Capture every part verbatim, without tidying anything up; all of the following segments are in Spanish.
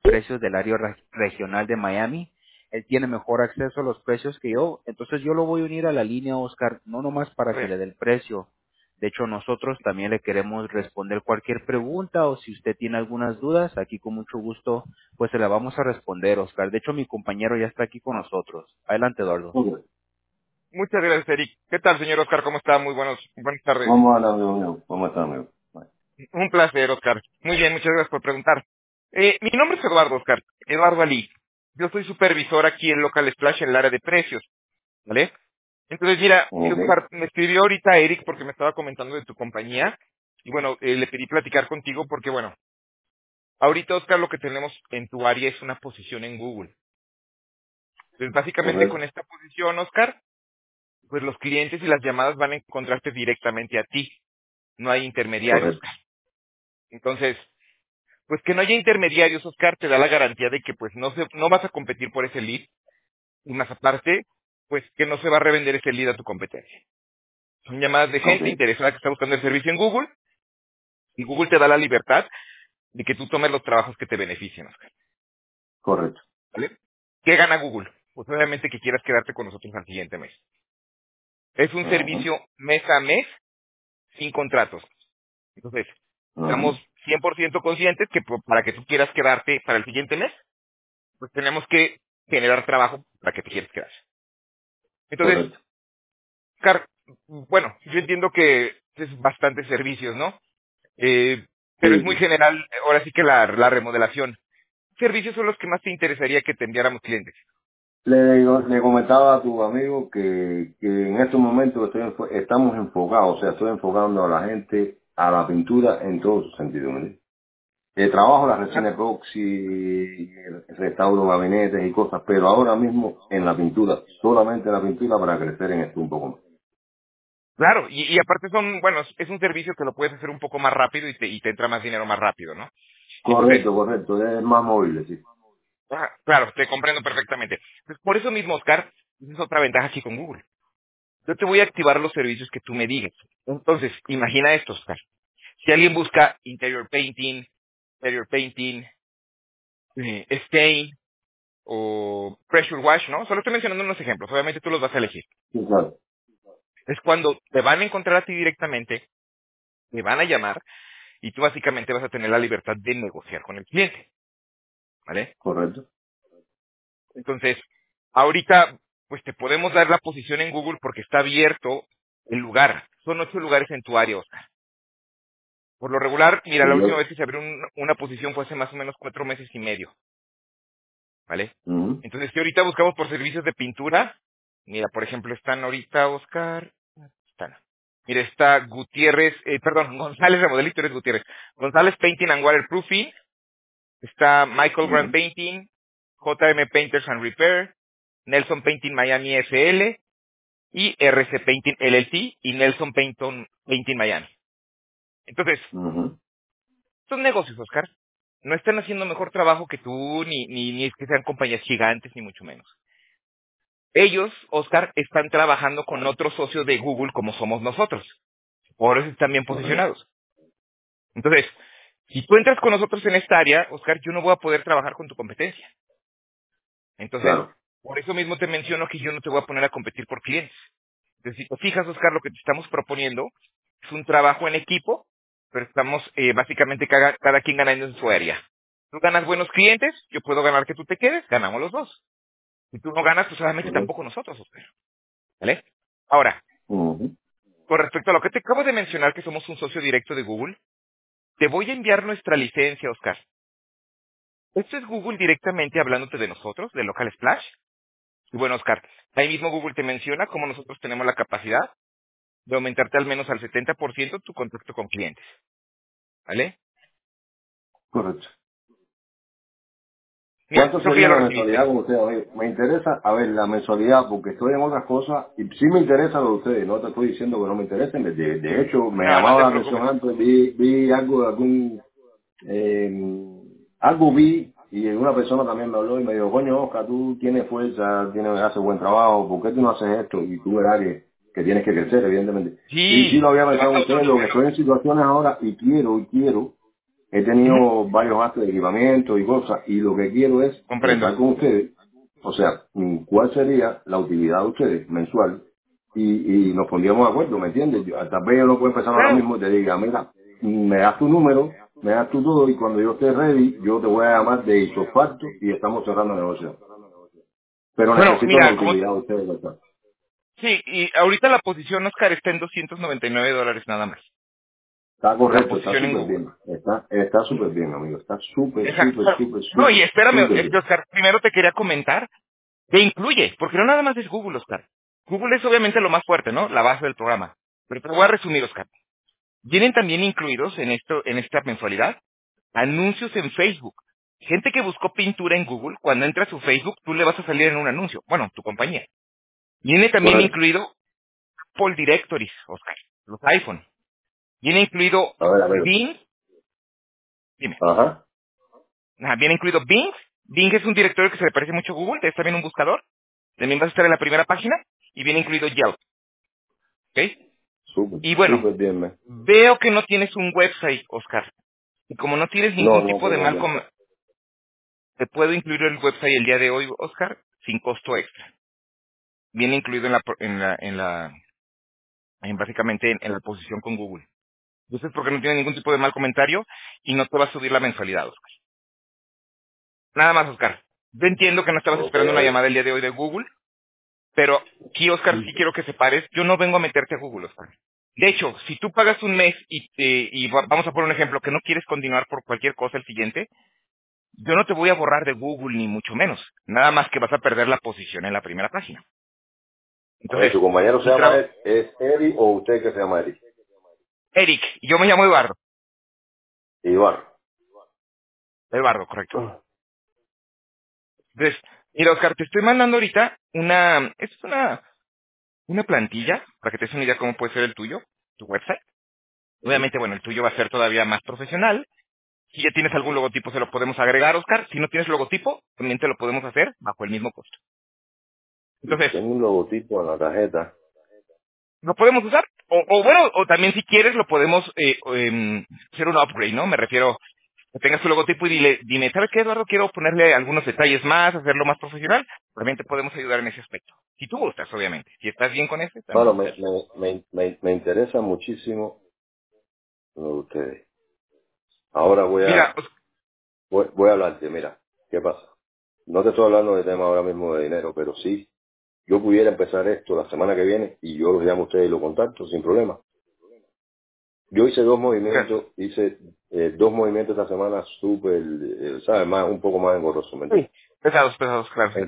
precios del área re- regional de Miami. Él tiene mejor acceso a los precios que yo, entonces yo lo voy a unir a la línea, Oscar, no nomás A para que le ver, dé el precio. De hecho, nosotros también le queremos responder cualquier pregunta o si usted tiene algunas dudas, aquí con mucho gusto, pues se la vamos a responder, Oscar. De hecho, mi compañero ya está aquí con nosotros. Adelante, Eduardo. Ok. muchas gracias, Eric. ¿Qué tal, señor Oscar? ¿Cómo está? Muy buenos, buenas tardes. Vamos a la amigo mío. ¿Cómo está, amigo? Bye. Un placer, Oscar. Muy bien, muchas gracias por preguntar. Eh, mi nombre es Eduardo, Oscar. Eduardo Ali. Yo soy supervisor aquí en Local Splash en el área de precios, ¿vale? Entonces, mira, Ok, Oscar, me escribió ahorita Eric porque me estaba comentando de tu compañía. Y bueno, eh, le pedí platicar contigo porque, bueno, ahorita, Oscar, lo que tenemos en tu área es una posición en Google. Entonces, básicamente con correcto, esta posición, Oscar, pues los clientes y las llamadas van a encontrarte directamente a ti. No hay intermediarios, correcto, Oscar. Entonces, pues que no haya intermediarios, Oscar, te da la garantía de que pues no se, no vas a competir por ese lead. Y más aparte, pues que no se va a revender ese lead a tu competencia. Son llamadas de ok, gente interesada que está buscando el servicio en Google y Google te da la libertad de que tú tomes los trabajos que te beneficien, Oscar. correcto. ¿Vale? ¿Qué gana Google? Pues obviamente que quieras quedarte con nosotros al siguiente mes. Es un Ajá, servicio mes a mes sin contratos. Entonces, ajá, estamos cien por ciento conscientes que po- para que tú quieras quedarte para el siguiente mes, pues tenemos que generar trabajo para que te quieras quedar. Entonces, correcto. Car, bueno, yo entiendo que es bastantes servicios, ¿no? Eh, pero es Sí, muy sí. general, ahora sí que la, la remodelación. ¿Qué servicios son los que más te interesaría que te enviáramos clientes? Le, digo- le comentaba a tu amigo que, que en estos momentos estoy enfo- estamos enfocados, o sea, estoy enfocando a la gente a la pintura en todo su sentido. ¿Me entiendes? Eh, trabajo la resina epoxi, restauro gabinetes y cosas, pero ahora mismo en la pintura, solamente en la pintura para crecer en esto un poco más. Claro, y, y aparte son, bueno, es es un servicio que lo puedes hacer un poco más rápido y te, y te entra más dinero más rápido, ¿no? Entonces, Correcto, correcto, es más móvil, sí. ah, claro, te comprendo perfectamente. Pues por eso mismo, Oscar, esa es otra ventaja aquí con Google. Yo te voy a activar los servicios que tú me digas. Entonces, imagina esto, Oscar. Si alguien busca interior painting, exterior painting, eh, stain o pressure wash, ¿no? Solo estoy mencionando unos ejemplos. Obviamente tú los vas a elegir. Sí, claro, Es cuando te van a encontrar a ti directamente, te van a llamar y tú básicamente vas a tener la libertad de negociar con el cliente, ¿vale? correcto. Entonces, ahorita, pues te podemos dar la posición en Google porque está abierto el lugar. Son ocho lugares en tu área, Oscar. Por lo regular, mira, Y la última yo, vez que se abrió un- una posición fue hace más o menos cuatro meses y medio, ¿vale? ujú, Entonces, si ahorita buscamos por servicios de pintura, mira, por ejemplo, están ahorita, Oscar, están. Mira, está Gutiérrez, eh, perdón, González Remodelito, eres Gutiérrez. González Painting and Waterproofing, está Michael Grant ujú, Painting, J M Painters and Repair, Nelson Painting Miami S L y R C Painting L L C y Nelson Painting, Painting Miami. Entonces, ujú, son negocios, Oscar. No están haciendo mejor trabajo que tú, ni, ni, ni es que sean compañías gigantes, ni mucho menos. Ellos, Oscar, están trabajando con otros socios de Google como somos nosotros. Por eso están bien correcto, posicionados. Entonces, si tú entras con nosotros en esta área, Oscar, yo no voy a poder trabajar con tu competencia. Entonces, claro, por eso mismo te menciono que yo no te voy a poner a competir por clientes. Entonces, si te fijas, Oscar, lo que te estamos proponiendo es un trabajo en equipo, pero estamos eh, básicamente cada, cada quien ganando en su área. Tú ganas buenos clientes, yo puedo ganar que tú te quedes, ganamos los dos. Si tú no ganas, pues obviamente correcto. tampoco nosotros, Oscar. ¿Vale? Ahora, Ujú, con respecto a lo que te acabo de mencionar, que somos un socio directo de Google, te voy a enviar nuestra licencia, Oscar. Esto es Google directamente hablándote de nosotros, de Local Splash. Y bueno, Oscar, ahí mismo Google te menciona cómo nosotros tenemos la capacidad de aumentarte al menos al setenta por ciento tu contacto con clientes. ¿Vale? correcto. Mira, ¿Cuánto creo que ya sería lo la mensualidad recibiste. con ustedes? Oye, me interesa, a ver, la mensualidad, porque estoy en otras cosas, y sí me interesa lo de ustedes, no te estoy diciendo que no me interesen, de, de de hecho, me No, no llamaba te la preocupes. atención antes, vi, vi algo de algún, eh, algo vi, y una persona también me habló y me dijo, coño, Oscar, tú tienes fuerza, tienes, haces buen trabajo, ¿por qué tú no haces esto? Y tú verás que, que tienes que crecer, evidentemente. Y sí Sí, lo había no es pensado en ustedes, lo que autónomo. estoy en situaciones ahora, y quiero, y quiero, he Ujú. tenido varios actos de equipamiento y cosas, y lo que quiero es Comprendo. tratar con ustedes, o sea, mm, cuál sería la utilidad de ustedes mensual, y, y nos pondríamos de acuerdo, ¿me entiendes? Yo, tal vez yo no puedo empezar ahora Claro. mismo y te diga, mira, mm, me das tu número, me das tu todo, y cuando yo esté ready, yo te voy a llamar de isofacto y estamos cerrando negocios. Pero Bueno, necesito la mira, como utilidad de ustedes, ¿verdad? sí, y ahorita la posición, Oscar, está en doscientos noventa y nueve dólares nada más. Está La correcto, está posición en súper Google. bien, está está súper bien, amigo, está súper, Exacto. súper, súper, No, y súper, espérame, súper es que, bien. Oscar, primero te quería comentar que incluye, porque no nada más es Google, Oscar. Google es obviamente lo más fuerte, ¿no? La base del programa. Pero te lo voy a resumir, Oscar. Vienen también incluidos en esto, en esta mensualidad, anuncios en Facebook. Gente que buscó pintura en Google, cuando entra a su Facebook, tú le vas a salir en un anuncio. Bueno, tu compañía. Viene también Correcto. incluido Apple Directories, Oscar, los iPhone. Viene incluido A ver, amigo. Bing, dime. Ajá. Ah, viene incluido Bing. Bing es un directorio que se le parece mucho a Google, es también un buscador. También vas a estar en la primera página. Y viene incluido Yelp, ¿ok? Súper, Y bueno, súper bien, me. veo que no tienes un website, Oscar. Y como no tienes No, ningún no tipo de tengo mal bien. com- te puedo incluir el website el día de hoy, Oscar, sin costo extra. Viene incluido en la, pro- en la, en la, en básicamente en, en la posición con Google. Eso es porque no tiene ningún tipo de mal comentario y no te va a subir la mensualidad, Oscar. Nada más, Oscar. Yo entiendo que no estabas Ok, esperando a una ver. llamada el día de hoy de Google, pero aquí, Oscar, sí quiero que separes. Yo no vengo a meterte a Google, Oscar. De hecho, si tú pagas un mes y, te- y va- vamos a poner un ejemplo, que no quieres continuar por cualquier cosa el siguiente, yo no te voy a borrar de Google ni mucho menos. Nada más que vas a perder la posición en la primera página. A ver, Entonces, su compañero se mi llama trabajo... Ed- es Eri o usted que se llama Eri. Eric, yo me llamo Eduardo. Iván. Eduardo, correcto. Entonces, mira, Oscar, te estoy mandando ahorita una... Es una, una plantilla, para que te des una idea cómo puede ser el tuyo, tu website. Ujú. Obviamente, bueno, el tuyo va a ser todavía más profesional. Si ya tienes algún logotipo, se lo podemos agregar, Oscar. Si no tienes logotipo, también te lo podemos hacer bajo el mismo costo. Y Entonces, tengo un logotipo en la tarjeta. lo podemos usar. O, o bueno, o también si quieres lo podemos eh, em, hacer un upgrade, ¿no? Me refiero que tengas tu logotipo y dile, dime, ¿sabes qué, Eduardo? Quiero ponerle algunos detalles más, hacerlo más profesional. También te podemos ayudar en ese aspecto. Si tú gustas, obviamente. Si estás bien con ese, Bueno, también. me, me, me, me, me interesa muchísimo lo de ustedes. Ahora voy Mira, a, pues, voy, voy a hablarte, mira, ¿qué pasa? No te estoy hablando de tema ahora mismo de dinero, pero sí, yo pudiera empezar esto la semana que viene y yo los llamo a ustedes y los contacto sin problema. Yo hice dos mira, movimientos, hice eh, dos movimientos esta semana súper, eh, ¿sabes? Más, un poco más engorroso, ¿me sí, entiendes? pesados, pesados, claro, sí. Eh,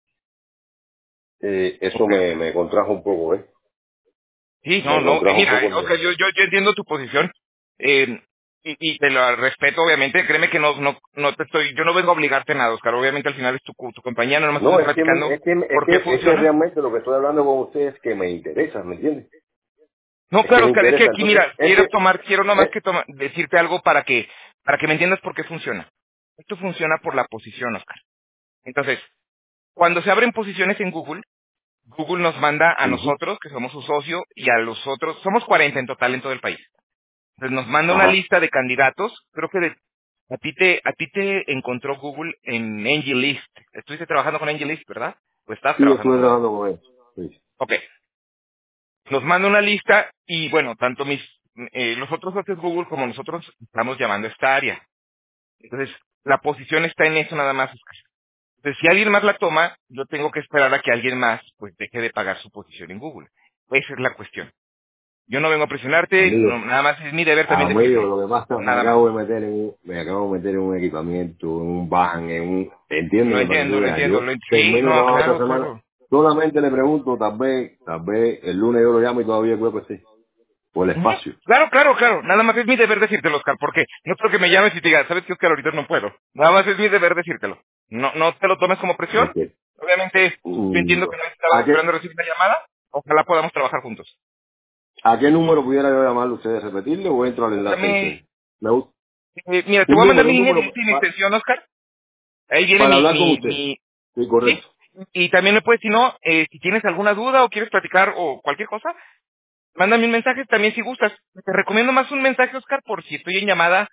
eh, eso Ok. me, me contrajo un poco, ¿eh? Sí, no, Me no, eh, contrajo un mira, poco eh, el Oscar, dinero. yo, yo, yo entiendo tu posición eh, y, y te lo respeto, obviamente. Créeme que no, no, no te estoy, yo no vengo a obligarte a nada, Oscar. Obviamente al final es tu, tu compañía, nada más No, estoy es que, me- platicando es, que, es, por qué que, es que funciona. realmente lo que estoy hablando con ustedes es que me interesa, ¿me entiendes? No, Es que claro, me Oscar, es que interesa. aquí, Entonces, mira, quiero ese, tomar, quiero nomás eh, que toma- decirte algo para que, para que me entiendas por qué funciona. Esto funciona por la posición, Oscar. Entonces, cuando se abren posiciones en Google, Google nos manda a ujú, nosotros, que somos su socio, y a los otros, somos cuarenta en total en todo el país. Entonces nos manda una ajá. lista de candidatos. Creo que de- a ti te a ti te encontró Google en AngelList. Estuviste trabajando con AngelList, ¿verdad? O estás Sí, trabajando estuve con ellos. trabajando con él. Sí. Ok. Nos manda una lista y bueno, tanto mis eh, los otros socios Google como nosotros estamos llamando a esta área. Entonces la posición está en eso nada más. Entonces si alguien más la toma, yo tengo que esperar a que alguien más pues deje de pagar su posición en Google. Esa es la cuestión. Yo no vengo a presionarte, Amigo, no- nada más es mi deber también amigo, decírtelo. lo que pasa, me Nada más. acabo de meter en un, me acabo de meter en un equipamiento, en un van, en un, Lo entiéndeme para que tú entiendo, lo veas, entiendo. yo Lo ent- sí, termino el no, trabajo esta claro, semana, claro. solamente le pregunto, tal vez, tal vez el lunes yo lo llamo y todavía el hueco esté, por el Ujú. espacio. Claro, claro, claro. Nada más es mi deber decírtelo, Oscar, porque no creo que me llames y te digas, ¿sabes qué, Oscar? Ahorita no puedo. Nada más es mi deber decírtelo. No, no te lo tomes como presión. Ok. Obviamente, yo Mm, entiendo que no estabas ¿A qué, esperando recibir una llamada. Ojalá podamos trabajar juntos. ¿A qué número pudiera yo llamarle a ustedes, repetirle o entro al enlace de Dame, ustedes? Me gusta. eh, mira, te Un voy a mandar número, mi un línea número directa y mi pa- extensión, Oscar. Ahí viene para mi, hablar con mi, usted. mi, Sí, sí. correcto. Y también me puedes, si no, eh, si tienes alguna duda o quieres platicar o cualquier cosa, mándame un mensaje también si gustas. Te recomiendo más un mensaje, Oscar, por si estoy en llamada.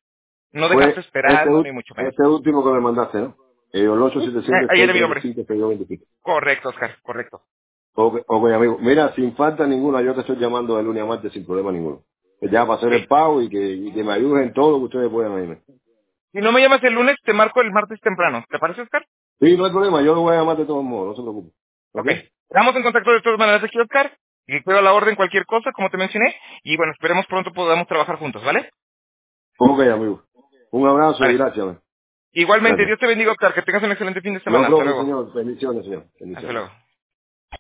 No Fue dejaste este, esperando, ul- ni mucho menos. este último que me mandaste, ¿no? El ocho Sí. siete A- siete Ayer seis vi, tres hombre. cinco seis dos dos cinco. Correcto, Oscar, correcto. Ok, ok, amigo. Mira, sin falta ninguna, yo te estoy llamando de lunes a martes sin problema ninguno. Que ya para hacer Ok. el pago y que, y que me ayuden en todo lo que ustedes puedan irme. Si no me llamas el lunes, te marco el martes temprano. ¿Te parece, Oscar? Sí, no hay problema, yo lo voy a llamar de todos modos, no se preocupe. Ok. ¿Ok? Estamos en contacto de todas maneras aquí, Oscar. Y quedo a la orden cualquier cosa, como te mencioné. Y bueno, esperemos pronto podamos trabajar juntos, ¿vale? Ok, amigo. Un abrazo y Vale. gracias. man. Igualmente, Gracias. Dios te bendiga, Oscar. Que tengas un excelente fin de No, semana. Hasta propio, luego. señor. Bendiciones, señor. Hasta Bendiciones. luego.